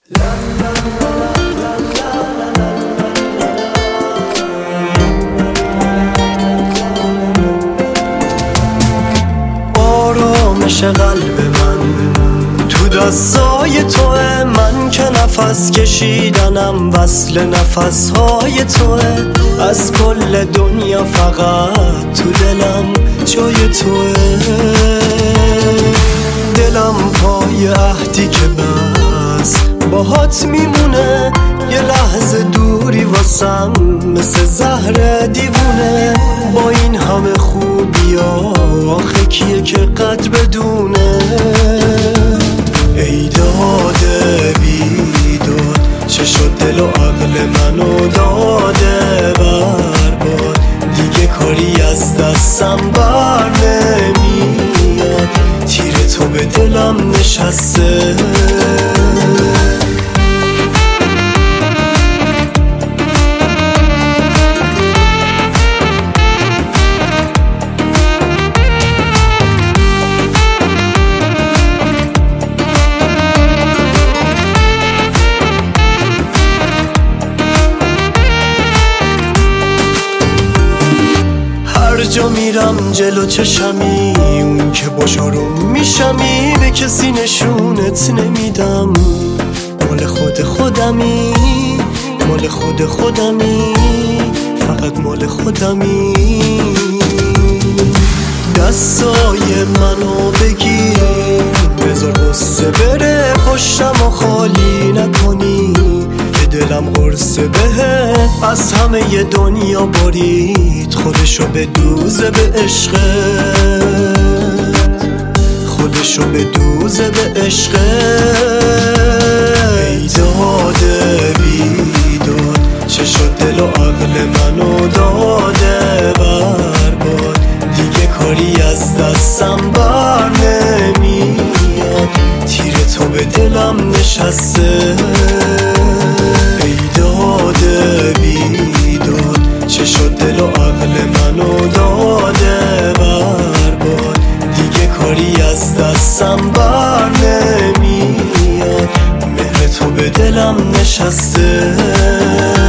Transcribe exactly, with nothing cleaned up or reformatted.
آرامش قلب من تو دستای توه، من که نفس کشیدنم وصل نفسهای توه. از کل دنیا فقط تو دلم جای توه. دلم پای عهدی که بس باهات میمونه، یه لحظه دوری واسم مثل زهر دیوونه. با این همه خوبی آخه کیه که قدر بدونه؟ ای داده بیداد چه شد دل و عقل منو داده برباد. دیگه کاری از دستم بر نمیاد، تیر تو به دلم نشسته. هر جا میرم جلو چشمی، اون که باشارم میشمی. به کسی نشونت نمیدم، مال خود خودمی، مال خود خودمی، فقط مال خودمی. دستای منو بگیر بذار غصه بره پشتم و خالی نکنی، دلم قرصه بهه. از همه ی دنیا برید خودشو به دوزه به عشقت، خودشو به دوزه به عشقت. ای داده بیداد چه شد دل و عقل منو داده برباد. دیگه کاری از دستم بر نمیاد، تیر تو به دلم نشسته. چه شد دل و عقل منو داده برباد. دیگه کاری از دستم بر نمیاد، مهر تو به دلم نشسته.